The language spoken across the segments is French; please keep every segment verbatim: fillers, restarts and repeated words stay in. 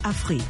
Afrique.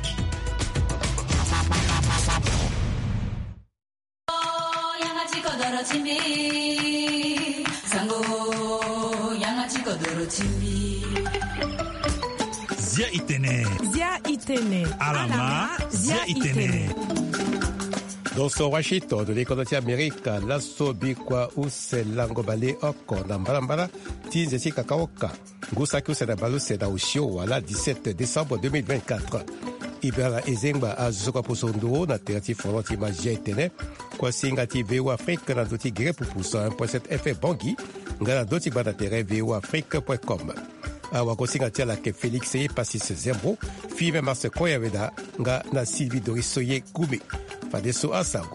Zia Itene. Zia Itene. Alama. Zia Itene. Doso Washington de l'école d'Amérique, l'asso bikwa use lango bale oko na mbalambala tinze ti kakaoka. Ngusaki use na balu se na ushio wala dix-sept décembre deux mille vingt-quatre. Ibera ezengba azuka posonduo na terati folanti ma Zia Itene. Kwa singa ti V O Afrique na doti gire pupusa un point sept F M Bangui. Ngana doti bana tere V O Afrique point com. Awa kosinga tia la ke Félix Eye Passis Zembro, Five Mars Koyaveda, nga na Sylvie Dorisoye Goumé. Fadeso Asango.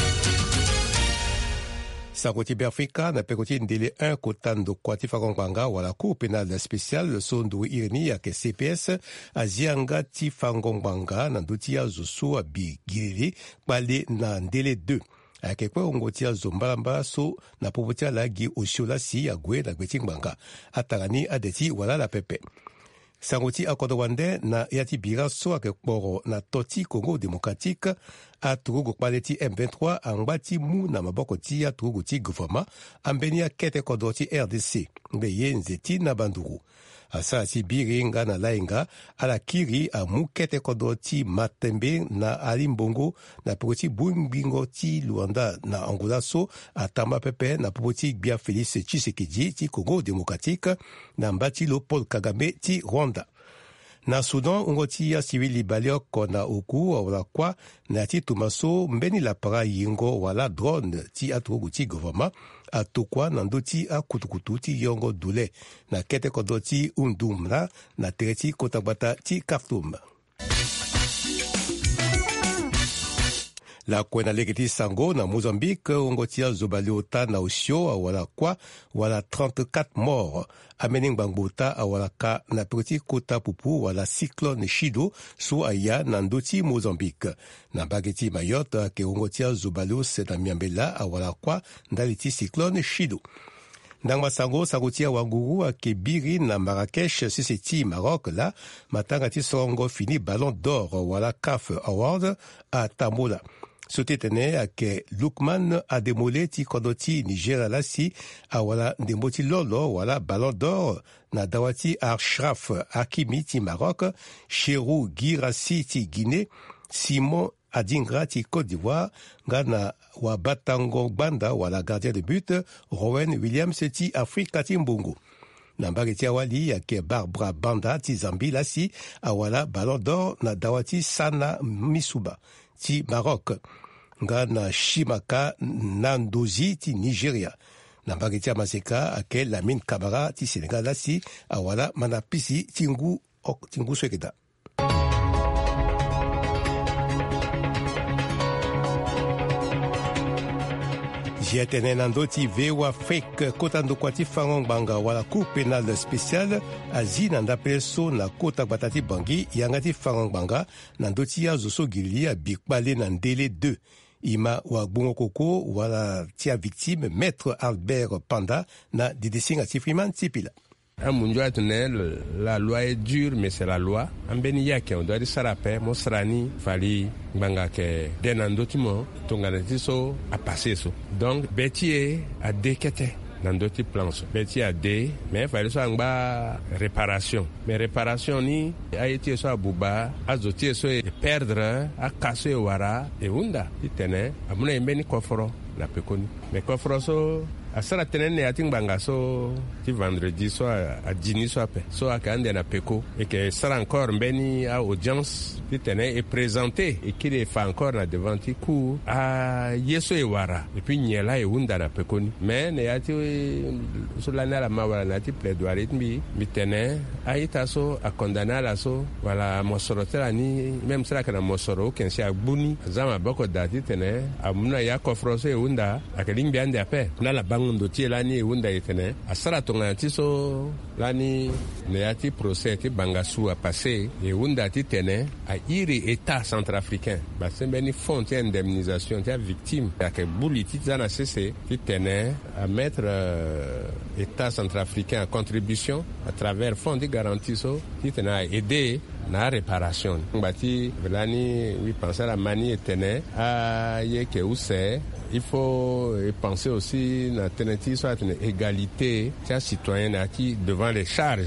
Sangoti Berfika na pekoti ndele un kotando kwati fangongwanga wala cour pénale spéciale sondu irni ya ke C P S azianga ti fangongwanga na nduti ya zosu abigili bale na ndele deux. Akekwe ongoti ya zombalamba so na popotia lagi oshola si ya gwe na gwetingbanga atagani adeti wala la pepe. Sangoti akodowande na yati bira so akekporo na toti Congo démocratique a turugu kpaleti M vingt-trois angbati mu na maboko ti ya turugu ti gouvernement ambeni ya kete kodoti R D C mbeye nzeti na banduru. Asa ti biri nga na lainga ala kiri a mu kete kodoti matembe na alimbongo na poti bumbingo ti Luanda na Angola so atamba pepe na poti Bia Félix Tshisekedi ti Congo démocratique na mbati lo Paul Kagame ti Rwanda. Na Sudan, ungoti ya civil libalio kona uku wala kwa na ti tumaso mbeni la para yingo wala drone ti atugu ti gouvernement atukwa na ndoti a kutukutu ti yongo dule na kete kodoti undumla na tereti kotabata ti Khartoum. La kwena legeti sango na Mozambique ongotia zobaliota na osio wala kwa wala trente-quatre morts amening bangbota wala ka na petit kota pupu wala cyclone Chido su aya na ndoti Mozambique na bageti Mayotte ke ongotia zobalio se na miambela wala kwa ndaliti cyclone Chido. Ndangma sango sagotia wanguru ake biri na Marrakech siseti Maroc la matanga ti songo fini ballon d'or wala C A F Award a Tambola. Sotetene ake Lukman Ademole ti kodoti Nigeria la si awala ndemboti lolo wala ballon d'or na dawati Ashraf Hakimi ti Maroc, Cherou Girassi ti Guinée, Simon Adingra ti Côte d'Ivoire, Ghana wa Batango Banda wala gardien de but, Rowan Williams ti Afrika ti Mbongo. Nambari ti awali yake Barbara Banda ti Zambie la si awala ballon d'or na dawati Sana Misuba ti Maroc. Ngana Shimaka Nandozi ti Nigeria. Nambari ti Amaseka ake Lamine Kamara ti Senegal la si awala Manapisi tingu ok tingu swekeda. Zia Itene nando ti V O Afrique kotando kwati fangongbanga wala cour pénale spéciale azi nanda peso na kota batati bangi yangati fangongbanga nando ti ya zoso gili a bikbale na ndele deux. Ima wa bungo koko wala tia victime maître Albert Panda na didesinga ti Freeman Tipila. La loi est dure, mais c'est la loi. En Beniyake, on doit dire Sarapé, Mosrani, Fali, Bangake, Denandotimo, Tonganatiso, a passé ça. Donc, Bétier a déquêté dans d'autres plans. Bétier a dé, mais il fallait soit en réparation. Mais réparation, ni, a été soit à Bouba, a zoté soit perdre, a cassé Wara, et Wunda, il tenait, a mon embeni Koforo, la péconi. Mais Koforo, so, a sara tenene ating banga so ti vendredi so a dini so ape so a kande na peko et que sera encore mbeni a audience ti tene et présenté et qui le fait encore na devant ti cour a yeso e wara et puis nyela e hunda na peko ni mais ne ati so la na la mawala na ti plaidoirie mi mi tene a ita so a condamner la so wala mosoro tela ni même sera kana mosoro ken si a buni zama boko dati tene a muna ya kofro so e hunda a keling biande ape na la ndo ti lani wunda itene asara tonga ti so lani ne ati procès ti bangasu a passé e wunda ti tene a iri état centrafricain ba sembeni fond ti indemnisation ti a victime a ke buli ti zana cc ti tene a mettre euh, état centrafricain à contribution à travers fonds de garantie so ti tene a aider na réparation ngati velani oui penser la manie tene a ye ke use. Il faut penser aussi à une égalité citoyenne devant les charges.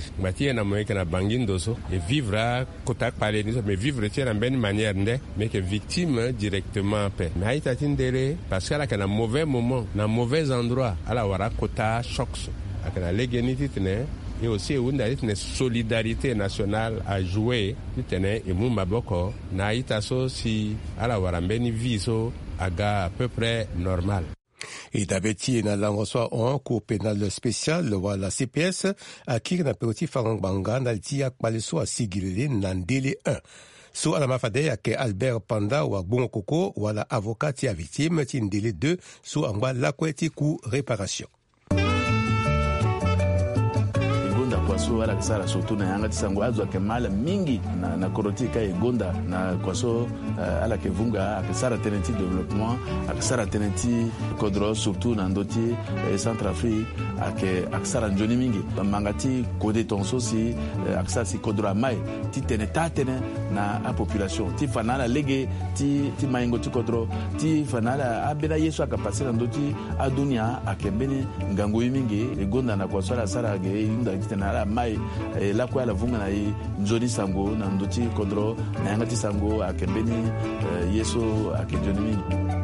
Et vivre à côté mais vivre de bonne manière, mais que victime directement. Mais parce qu'à un mauvais moment, dans un mauvais endroit, à la wara kota choc, à la légalité et aussi une solidarité nationale à jouer. Et mon maboko na itaso si à la wara beni viso aga à peu près normal. Et d'habitude, il y a un cours pénal spécial, la C P S, à qui on a petit farang banga, n'a dit à Palesso à Sigilé, n'a délai un. So à la mafade, à Albert Panda ou à Bon Coco, ou à la avocat qui a victime, qui délai deux, so en bas la couette coup réparation. Kwaso ala kisara surtout na yanga tisango azwa kemala mingi na na korotika egonda na kwaso uh, ala kevunga akisara tenenti développement akisara tenenti kodro surtout na ndoti eh, Centrafrique ake akisara njoni mingi mangati kode tonso si uh, akisara si kodro mai ti tene tatene na a population ti fanala lege ti ti maingo ti kodro ti fanala abela yesu akapasira ndoti adunia akembeni ngango mingi egonda na kwaso ala sara ge inda tena la mai la kwa la vunga na njoni sango na ndoti kodro na yangati sango akembeni yeso akejoni.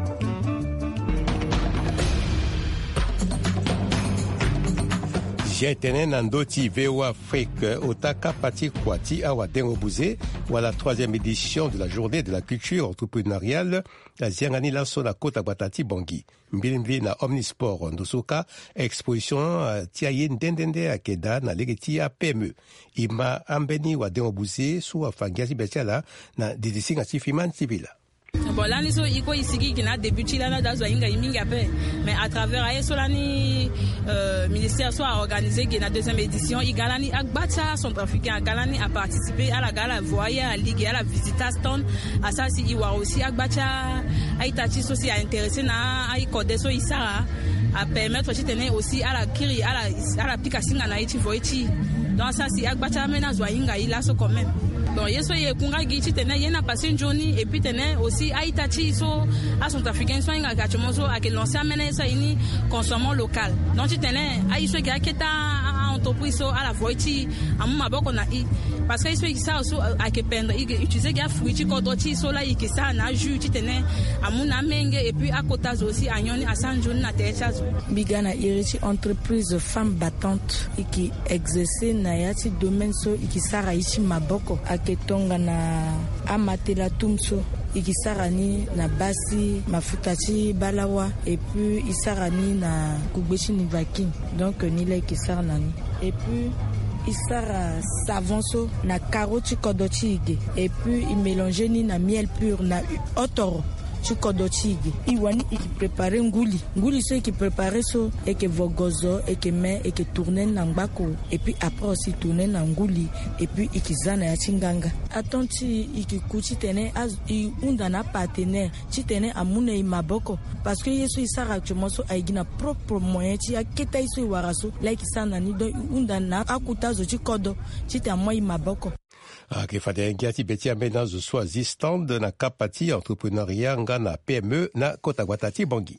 Jetene Nandoti V O Afrique Otaka Pati Kwati Awa Dengo Bouzé, ou la troisième édition de la journée de la culture entrepreneuriale, la Ziangani Lasso na Kota Batati Bangui. Mbilimbi na Omnisport Ndosoka, exposition Tiayen Dendende Akeda na Legeti a P M E. Ima Ambeni wa Dengo Bouzé, sous Afangiasi Betiala na Didisinga Tifiman Tibila. Bon là nous iko isiki qui n'a débuté là dans zo inga iminga pe mais à travers aye solani euh ministère soit organisé qui na deuxième édition igalani akbacha Centrafricain galani a participé à la gala voyer à ligue à la visita stand à ça si iwa aussi akbacha aitachi aussi a intéressé na ai kodeso isara à permettre aussi à la kiri à la à la pikasinga na iti voiti donc ça si akbacha mena zo inga ila so quand même. Bon, yeso ye kunga gichi tena yena passé une journée et puis tena aussi Haïti so à Centrafricain so inga gachomoso a que lancer amena ça ini consommons local. Donc tena aiso ki aketa entreprise so à la voiti amu maboko na i parce que iso ki ça so a que pendre utiliser ga fruit ko doti so la ki ça na jus tena amu na menge et puis à kota aussi anyoni à san journée na techa so bigana iriti entreprise femme battante qui exercer na yati domaine so ki sara ichi maboko ketonga na amatela tumso ikisarani na basi mafutati balawa et puis isarani na kubeshi ni vakin donc ni la ikisarani et puis isara savonso na karoti kodochige et puis il mélanger ni na miel pur na otoro chikodochige iwani iki préparer nguli nguli so qui préparer so et que vogozo et que mais et que tourner na ngako et puis après aussi tourner na nguli et puis ikizana ya chinganga atonti ikikuchi tene az i unda na partenaire chi tene amune imaboko parce que yeso isara actuellement so aigina propre moyen chi aketa iso waraso like sana ni do unda na akutazo chikodo chi te amoi imaboko. Ke fade ngiati beti amena zo swazi stand na kapati entrepreneuriat nga na P M E na Kota Guatati Bangui.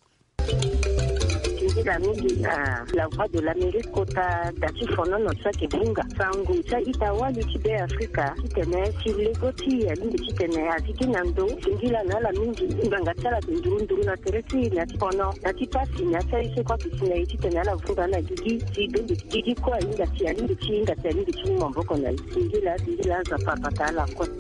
La la la voix de l'Amérique kota dati fono no tsake bunga sangu cha itawa lichibe Afrika kitene chilegoti ya lindi kitene aziki nando ngila na la mingi nganga tsala ndurunduru na tereti na fono na tipasi na tsaise kwa kisina kitene la vunga na gigi zibendi gigi kwa inga tia lindi chinga tia lindi chinga mboko na ngila ngila za papata la kwa.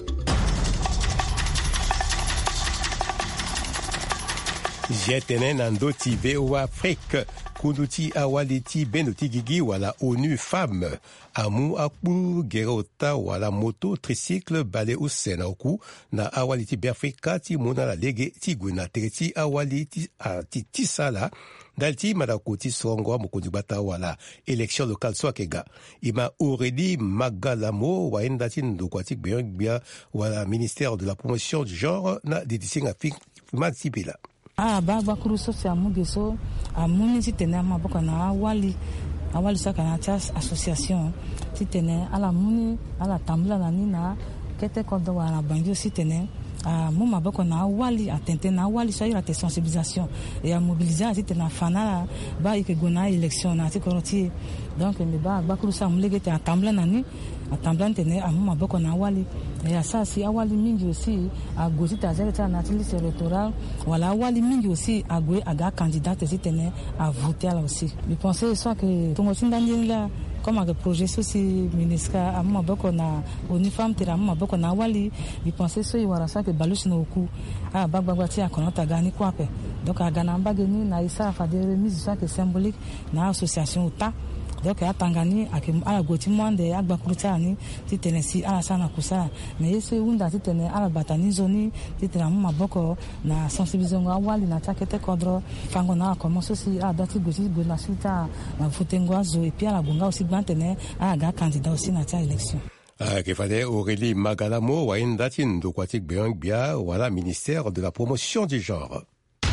Jetene Nandoti V O Afrique Kunduti Awaliti Benoti Gigi wala ONU Femmes Amu Akbu Gerota wala moto tricycle bale usena oku na Awaliti Biafrika ti mona la lege ti gwena tereti Awaliti ati tisala dalti madakoti songo mukundi bata wala élection locale swakega ima Aurélie Magalamo wa endati ndokwati bia wala ministère de la promotion du genre na didisinga Matsibila. Ah ba ba kuruso se amugeso amuni sitene maboko na awali awali saka na chas association sitene ala muni ala tambula na nina kete kodo wana bangi aussi tene a mo maboko na wali atente na wali so ira te sensibilisation et à mobiliser atite na fana ba ikegona élection na tikoroti donc me ba ba krusa mlegete atambla nani atambla tene a mo maboko na wali et à ça si awali mingi aussi a gozi tazeta na liste électorale wala wali mingi aussi a gwe aga candidate zitene a voter là aussi je pensais soit que tout monde là comme un projet social ministre à mon maboko na uniforme tera mon maboko na wali je pensais so iwara ça que balushi no ku ah bagbagwati akonota gani kwape donc agana mbageni na isa fa de remise ça que symbolique na association uta donc à Tangani à la Gotimande à Bakrutani titenesi à la sana kusa mais yeso unda titene à la batani zoni titena mama boko na sensibilisation awali na takete kodro fango na commence aussi à dati gozi na suita na futengwazo et puis à la gonga aussi bantene à ga candidat aussi na ta élection. Ah, qu'il fallait Aurélie Magalamo wa indatin do kwatik biang bia wala ministère de la promotion du genre.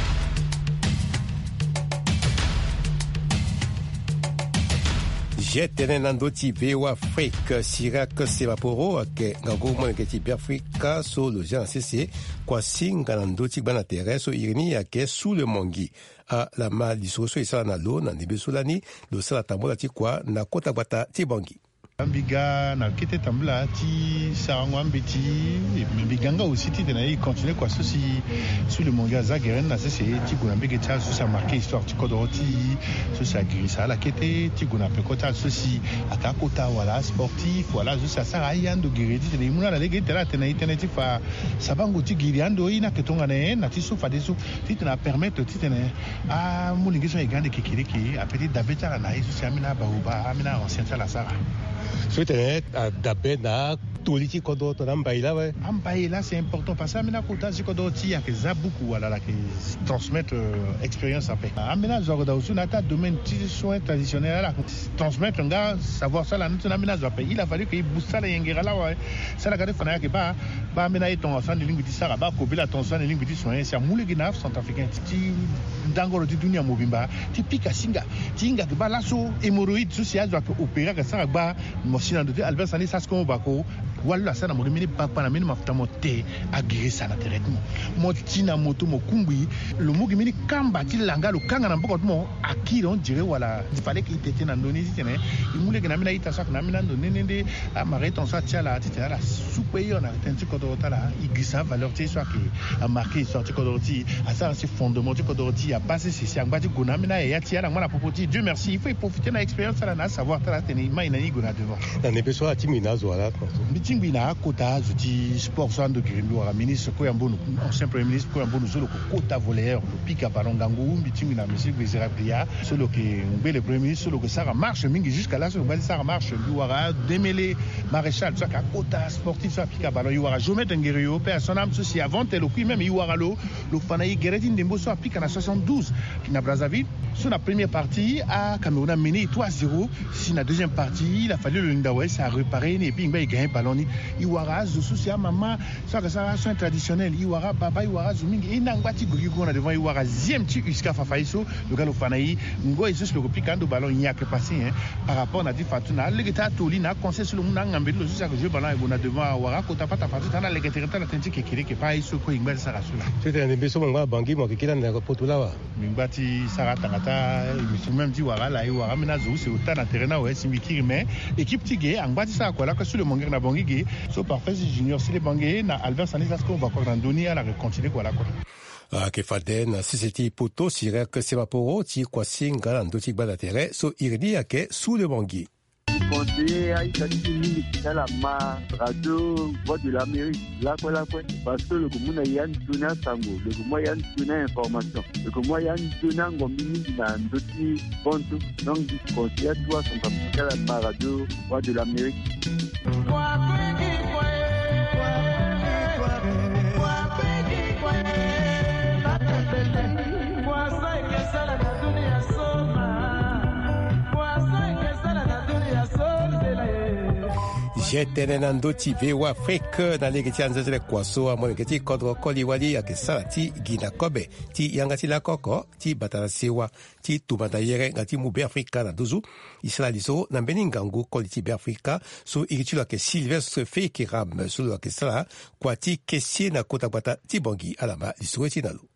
Jetene nandoti bewa Afrique Sirak Sevaporo ke ngago mo ke ti Afrika so le G C C kwa singa nandoti bana tereso irini yake sous le mongi a la mal disoso isa na lo na nebesolani lo sala tambola ti kwa na kota bata ti bangi Ambiga na kete tambla ti sarangwa mbeti mbiganga aussi ti tena continuer quoi ceci sous le manga zageren na c'est ti gona mbege ta so ça marqué histoire ti kodoti so ça grisa la kete ti gona pe kota ceci ata kota wala sportif voilà so ça sara yando giredi tena imuna la lege tena tena tena ti fa sabango ti giriando ina ketonga ne na ti so fa deso ti tena permettre ti tena a mulingi so igande kikiriki a petit dabeta na iso amina bahuba amina ancien la sara. Soutenir d'abord na toliti kodo to nambaila ouais ambaila c'est important parce que amina kota si kodo ti ya que za beaucoup wala la que transmettre expérience après amina zo da usuna ta domaine ti soins traditionnels là transmettre un gars savoir ça là nous amina zo il a fallu que il booste ça la yengera là ouais ça la garde fana que ba ba amina ton ensemble de lingue ti sara ba ko bila ton ensemble de lingue ti soins c'est moule gina centrafricain ti ndangoro ti dunia mobimba ti pika singa ti inga ba la so hémorroïde social zo que opérer que ça ba mosina de Albert Sani ça ce qu'on va ko wala sana mo mini papa na mini mafuta mote agiri sana traitement mo tina moto mo kumbi le mo mini kamba ti langa lo kanga na mboko mo akiri on dirait wala il fallait qu'il était na Indonésie tene il moule que na mina ita sak na mina ndonende a maré ton ça tia la ti la supérieur na tenti ko do tala igisa valeur ti soit que a marqué sorti ko do ti a ça c'est fondement ti ko do ti a passé c'est c'est ngba ti gona mina ya ti la ngana popoti Dieu merci il faut profiter na expérience là na savoir tala tene mai na ni gona devant na ne besoin ti mina zo ala mitingi na kota zuti sport so ando grindo a ministre ko yambono ancien premier ministre ko yambono solo ko kota voleur le pika balongangu mitingi na monsieur Bezira Bria solo que ngbe le premier ministre solo que ça marche mingi jusqu'à là solo que ça marche luara démêler maréchal ça ka kota sportif ça pika balon yuara jomet ngeriyo personne ceci avant tel au même yuara lo lo fanayi geredi ndembo so pika na soixante-douze na Brazzaville sur la première partie à Cameroun a mené trois zéro si la deuxième partie il a fallu le Ndawe ça a réparé et puis il gagne ballon iwara zo soucia maman ça que ça sont traditionnel iwara baba iwara zumingi inangwati gogigo na devant iwara zième ti uska fafaiso le galo fanayi ngo juste le picando ballon il y a que passer hein par rapport na di fatuna le geta toli na conseil sur le monde ngambeli le ça que je ballon et na devant iwara ko tapata fatuna na le geta na tenti ke kire ke pa iso ko ingba ça rasula c'était un beso ngwa bangi mo kila na potula wa mingbati sarata ngata même di iwara la iwara mina zo c'est autant na terrain na ouais simikiri mais équipe tigé ngwati ça quoi là que sur le mongi na bangi so parfait junior si les bangé na Albert Sani ça ce qu'on va encore donner à la continuer quoi là quoi ah que faden si c'était poto Sirak Sevaporo ti kwa singa la ndoti bala terre so iridi yake sous le bangi conseiller à Italie dans la ma radio voix de l'Amérique là quoi là quoi parce que le commun y a une tuna tango le commun y a une tuna information le commun y a une tuna ngomini na ndoti ponto donc conseiller toi son capitaine à la radio voix de l'Amérique. jetene na ndoti vewa Afrique na lege ti anzazele kwaso amone ke ti kodro koliwali ake sala ti gina kobe ti yanga ti la koko ti batala sewa ti tumata yere nga ti mu be Afrika na duzu isala liso na mbeni ngangu koli ti be Afrika so iritulo ake Sylvestre Fekeram solo ake sala kwa ti kesie na kota bata ti bongi alama liso ti nalu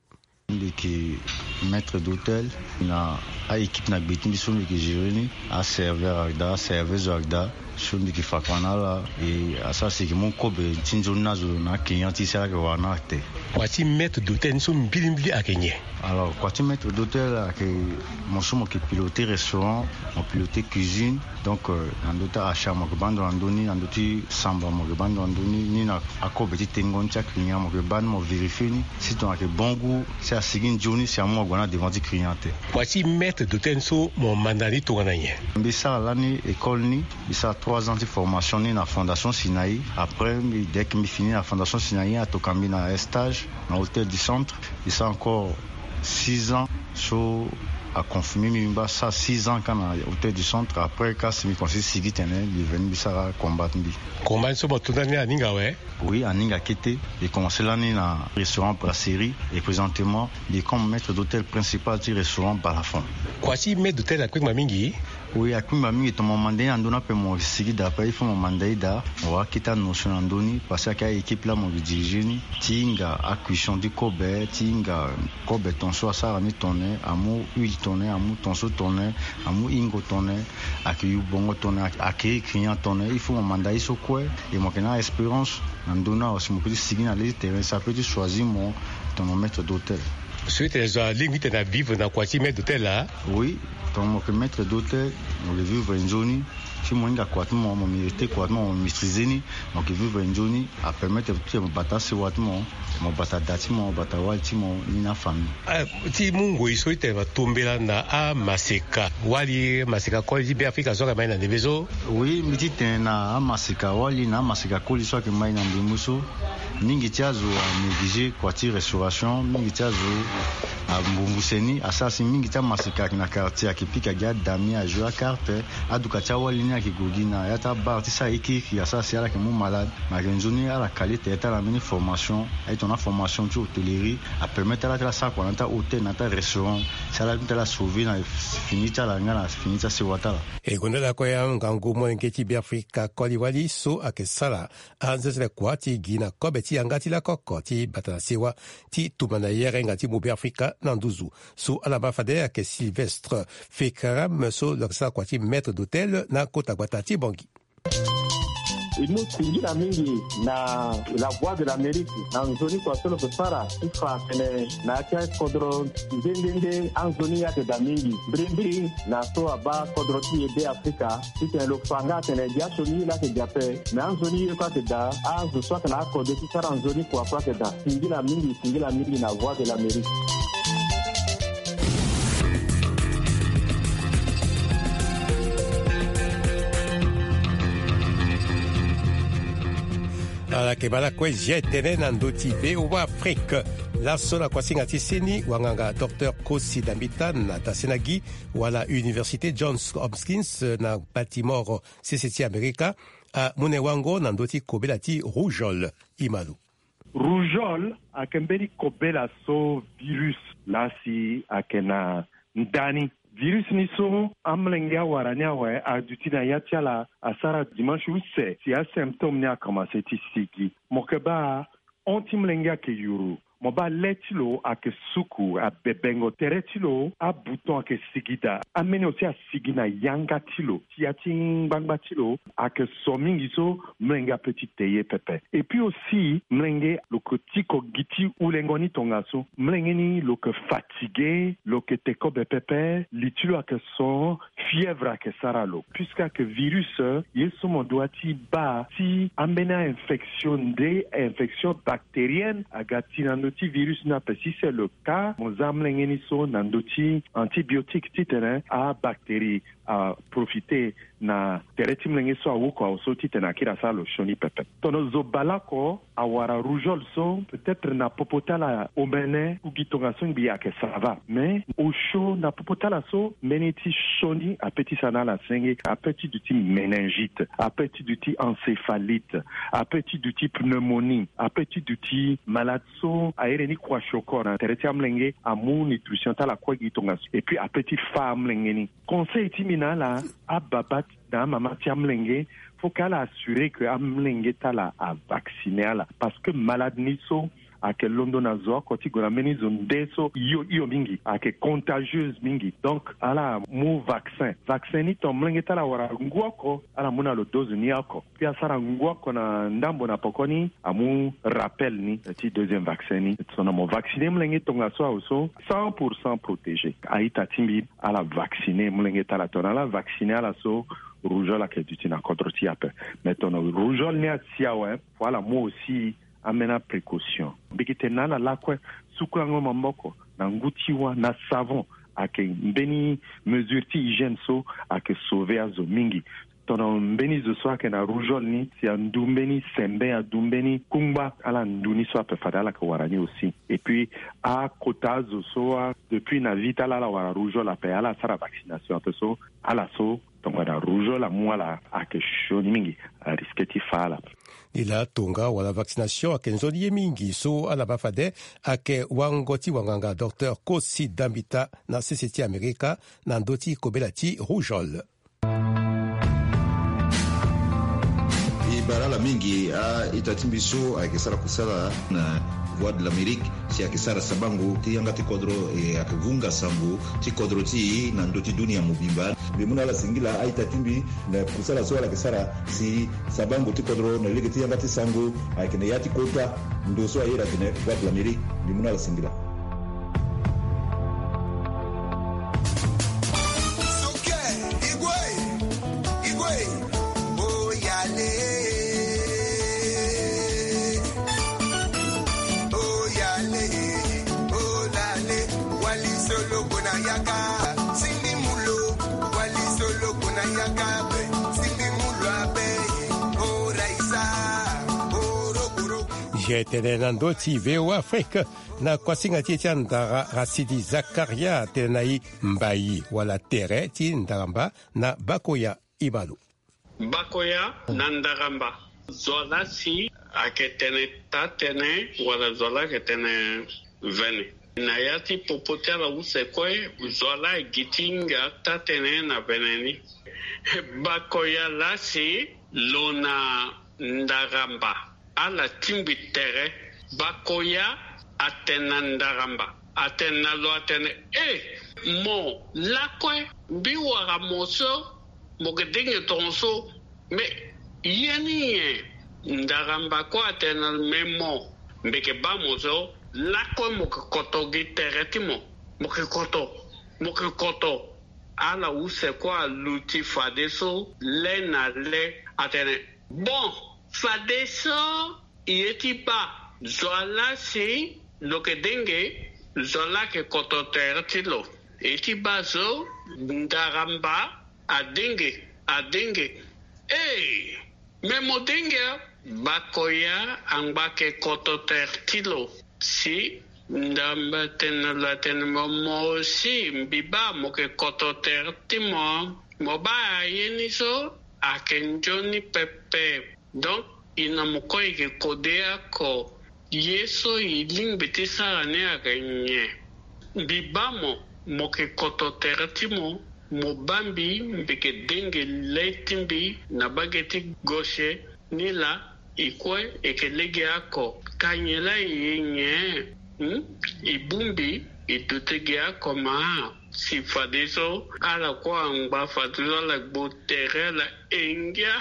qui maître d'hôtel na a équipe na betin so mi ki jireni a serveur agda serveuse agda so mi ki fakwana la et asa c'est que mon kobe tinjo nazo na client ti sala ke wana te kwati maître d'hôtel so mbili mbili akenye alors kwati maître d'hôtel ke mon so mo ki piloter restaurant mo piloter cuisine donc en dota achat mo ke bando andoni andoti samba mo ke bando andoni ni na akobe ti tengon cha client mo ke ban mo vérifier ni si ton a ke bon goût c'est à seguir journée c'est à moi gona devant du client kwati maître d'hôtel so mo mandani to gana ye mbisa lani école ni bisa trois ans de formation ni na fondation Sinaï après dès que mi fini la fondation Sinaï a tokambi na stage na hôtel du centre bisa encore six ans so a confirmé mimba ça six ans quand na hôtel du centre après quand semi conseil sigi tene il venu bisa combattre bi combat so botundani aninga we oui aninga kete et commencé l'année na restaurant brasserie et présentement il est comme maître d'hôtel principal du restaurant Balafon kwasi maître d'hôtel akwek mamingi oui akwek mamingi to mandé andona pe mo sigi d'après il faut mo mandé da on va quitter notion andoni parce que équipe là mo diriger ni tinga acquisition du kobe tinga kobe ton so ça ni tonné amu huile tonné amu ton so tonné amu ingo tonné accueillir bongo tonné accueillir client tonné il faut mo mandé so quoi et mo kena espérance andona aussi mo petit sigi na les terrain ça peut choisir mon ton maître d'hôtel suite les limite na vivre na kwati maître d'hôtel là oui ton maître d'hôtel on le vivre en zone si moi nga kwati mo mo mérité kwati mo maîtriser ni donc vivre en zone a permettre tout mo bata se wat mo mo bata dati mo bata walti mo ni na famille ah ti mungo iso ite va tombela na a maseka wali maseka ko ji be Afrika so ka mai na nebezo oui mi ti na a maseka wali na maseka ko li so ka mai na mbimuso mingi tiazo a négligé kwati restauration mingi tiazo a mbumbuseni asasi mingi ta maseka na quartier akipika ga dami a jouer carte aduka cha wali ni akigogina ya ta bar ti sa ekiki asasi ala ke mo malade ma genzoni ala qualité ta la mini formation et ton formation de hôtellerie a permettre à la sa quoi na ta hôtel na ta restaurant ça la ta la sauver na fini ta la ngana fini ta se wata e gondela ko ya ngangu mo ngeti bi Afrika koliwali so akesala anzesele kwa ti gina kobe ti angati la koko ti batala sewa ti tumana yere ngati mo bi Afrika nanduzu so ala mafade ake Sylvestre Fekeram so loksa kwa ti maître d'hôtel na kota gbata ti bongi inu singira mingi na la voix de l'Amérique na nzoni kwa solo kusara ifa kene na cha kodro ndende anzoni ya de mingi brimbri na so aba kodro ti de Afrika tite lo fanga kene ja soni la ke jape na anzoni kwa te da anzo so kana ko de sara anzoni kwa kwa te da singira mingi singira mingi na voix de l'Amérique. ala ke bala kwe jetene na ndoti ve wa Afrique la sola kwa singa tiseni wanganga docteur Kosi Dambita na tasenagi wala Université Johns Hopkins na Baltimore C C T America a mune wango na ndoti kobela ti rougeole imalu rougeole akembeli kobela so virus lasi akena ndani virus ni so amlenga waranya wa adutina yatiala asara dimanche use si a symptôme ni a commencé ti sigi mokeba ontimlenga ke yuru moba letilo ake suku a bebengo teretilo a bouton ake sigida amene aussi a sigina yanga tilo ti ati ngbangba tilo ake somingi so mlenga petit teye pepe et puis aussi mlenge lo kotiko giti ulengoni tongaso mlenge ni lo ke fatigué lo ke teko be pepe litilo ake so fièvre ake saralo puisque que virus yeso mo doati ba ti amena infection de infection bactérienne agati na virus n'a pas si c'est le cas mon zamlengeni so nandoti antibiotique titene a bactérie a profiter na tere ti mlenge so awoko aso ti tene akiri asara lo shoni pepe tono zo bala ko awara rougeole so peut-être na popota la omene ugi tonga so ngbi ake sava mais au chaud na popota la so meni ti shoni apeti sana la senge apeti du ti méningite apeti du ti encéphalite apeti du ti pneumonie apeti du ti malade so aere ni kwa shoko na tere ti amlenge amu nutrition ta la kwa gi tonga so et puis apeti fa amlenge ni conseil ti mina la ababat na mama ti amlenge faut qu'elle assure que amlenge ta la a vacciner la parce que malade ni so ake londo na zo koti gona meni zonde so yo yo mingi ake contagieuse mingi donc ala mu vaccin vaccin ni to mlenge ta la wara ngwako ala muna lo dose ni ako pia sara ngwako na ndambo na pokoni amu rappel ni ti deuxième vaccin ni sona mo vacciner mlenge tonga so also cent pour cent protégé aita timbi ala vacciner mlenge ta la tona la vacciner ala so rougeole ake duti na contre ti ape maintenant rougeole ni atia ouais voilà moi aussi amena précaution bikite nana lakwe sukulango mamboko na ngutiwa na savon ake mbeni mesure ti hygiène so ake sauver azo mingi tono mbeni zo so ake na rougeole ni si andumbeni sembe adumbeni kumba ala nduni so ape fadala ka warani aussi et puis a kota zo so depuis na vita la la wara rougeole ape ala sara vaccination ape so ala so tonga na rougeole amwala ake shoni mingi risque ti fala ila tonga wala vaccination ake nzoni ye mingi so ala bafade ake wangoti wanganga docteur Kosi Dambita na C C T Amerika na ndoti kobela ti rougeole barala mingi a itatimbiso akisara kusala na voix de l'Amérique si akisara sabangu ti yanga ti kodro e akivunga sambu ti kodro ti na ndoti dunia mubimba bimuna la singila a itatimbi na kusala so akisara si sabangu ti kodro na ligi ti yanga ti sangu akine yati kota ndoso ayira kine voix de l'Amérique bimuna la singila tene na ndoti V O Afrique na kwasinga ti tia ndara Rasidi Zakaria tenai mbai wala tere ti ndaramba na Bakoya Ibalu Bakoya na ndaramba zola si aketene tatene wala zola ketene vene na yati popotela usekwe zola gitinga tatene na veneni Bakoya lasi lona ndaramba ala timbi tere Bakoya atena ndaramba atena lo atene e mo lakwe biwara moso mogedenge tonso me yeni ye ndaramba ko atena memo mbeke ba moso lakwe moke koto gitere timo moke koto moke koto ala use kwa luti fadeso le na le atene bon fadeso yeti ba zola si loke denge zola ke kototer tilo eti ba zo ndaramba adenge adenge eh memo denge Bakoya amba ke kototer tilo si ndamba tenala tenmo mo si mbiba mo ke kototer timo mo ba yeni so akenjoni pepe donc ina mokoi ke kodea ko yeso iling beti sarane agenye bibamo moke kototeratimo mobambi mbeke denge leitimbi na bageti goshe nila ikwe ekelege ako kanyela yenye hmm? ibumbi itutege ako maa si fadeso ala kwa ngba fadeso la gbotere la engia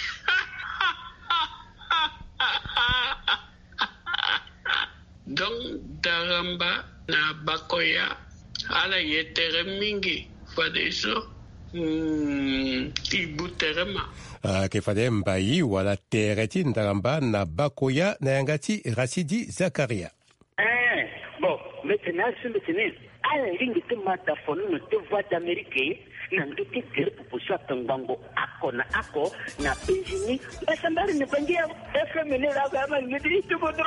donc daramba na Bakoya ala yetere mingi fadeso mm, ibuterema uh, ke fade mbai wala tereti ndaramba na Bakoya na yangati Rasidi Zakaria eh bon maintenant sur le tennis ala lingi te mata fono te voix d'Amérique na nduti kile pupusa tangango ako na ako na penzini basambari ne pangia F M ne la kama ngidi tukodo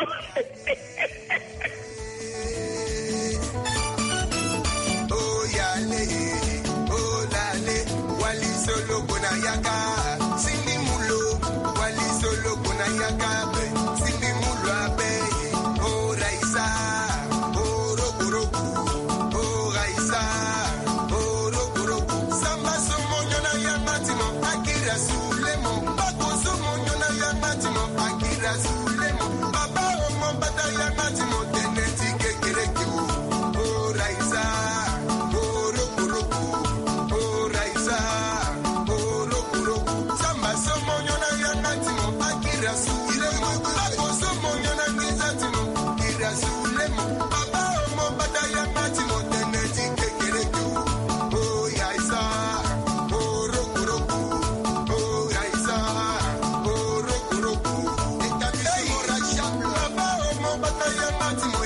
oh yale oh lale wali solo kuna yaka sindi mulo wali solo kuna yaka sindi mulo abe oh raisa oh rokuroku oh raisa oh rokuroku samba somonyo na yamatimo akira sulemo bako somonyo na yamatimo akira sulemo baba omo bata yamatimo teneti kekereke oh raisa oh rokuroku oh raisa oh rokuroku samba somonyo na yamatimo akira sulemo bako somonyo na yamatimo akira sulemo baba omo bata yamatimo teneti kekereke oh raisa oh rokuroku oh raisa oh rokuroku itatisimo raisa baba omo bata yamatimo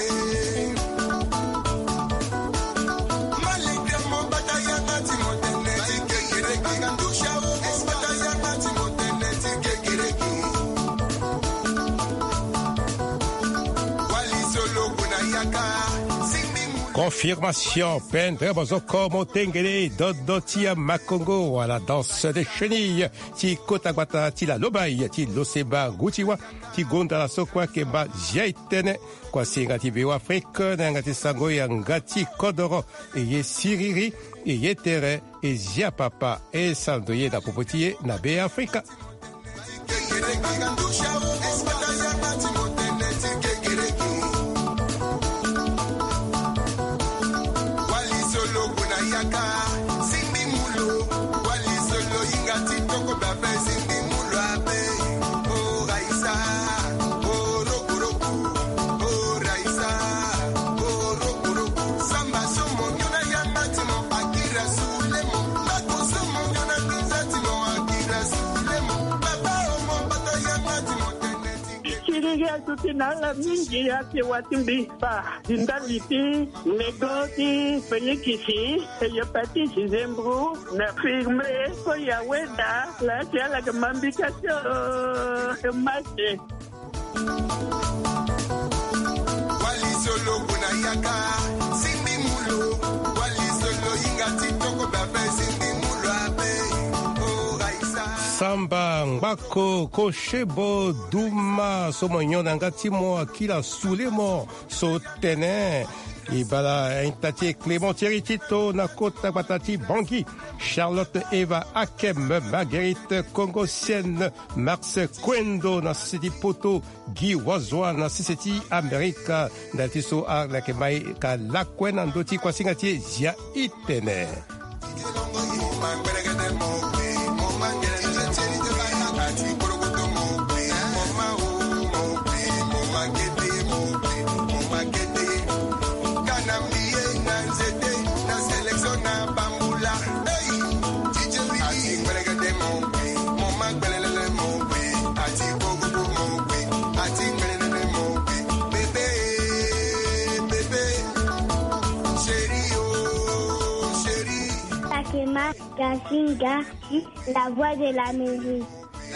malika mo bata yamatimo teneti kekereke ngandusha omo bata yamatimo teneti kekereke wali solo kuna yaka Confirmation, pendre bozoko motengele dodotia makongo à la danse des chenilles, ti kotagbata ti la lobai, ti loseba gutiwa, ti gonda la sokwa kemba jaitene, kwa singa ti bewa Afrique, nangati sango yangati kodoro, eye siriri, eye tere, e zia papa, e sandoye na popotiye na be Afrika. Tutinala mingi yake watimbi pa dindaliti negoti penyekisi yopati zembru na firme ko ya weda la tiala kamambika cho mache wali solo kuna yaka sindi mulo wali solo ingati toko babe sindi mulo abe oh raisa Samba Ngako Koshebo Duma Somonyo Nangatimo Akila Sulemo Sotene Ibala Intati Clément Thierry Tito Nakota Batati Bangui Charlotte Eva Akem Marguerite Congosienne Max Kwendo na Siti Poto Guy Wazwa na Siseti Amerika Natiso Arlakemai Ka Lakwen Andoti Kwasingati Zia Itene Kasinga, la voix de l'Amérique.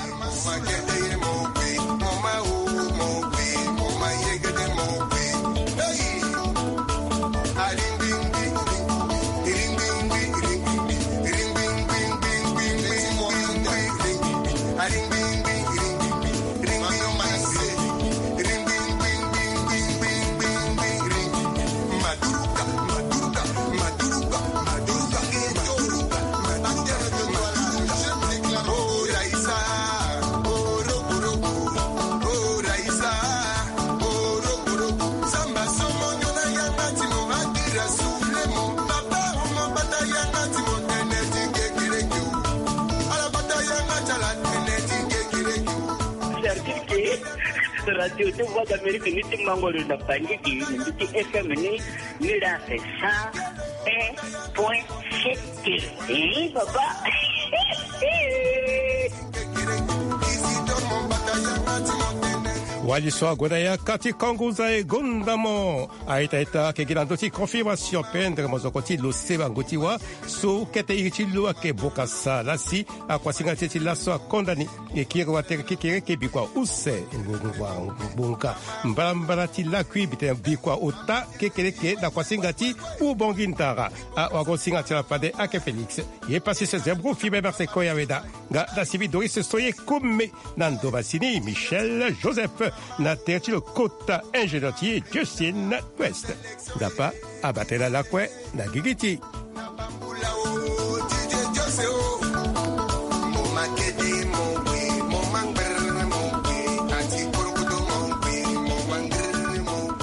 Radio de Voix d'Amérique ni timango le napangi ki ni F M ni ni la cent un point sept. Eh papa. walisoa godaya kati konguza e gondamo aita ita ke gilandoti confirmation pendre mozokoti lo sebangoti wa so kete iti lo ke bokasa lasi akwasinga teti laso akondani e kire watere kikere ke bikwa use ngwa bunka mbambara ti lakwi bite bikwa ota kekere ke da kwasinga ti u bongintara a wagosinga ti la pade ake Felix ye passé ce zebro fibe berse koya weda ga da sibi doris soye comme nando basini Michel Joseph na terti le kota ingénieur Justine West dapa abatela la kwe na gigiti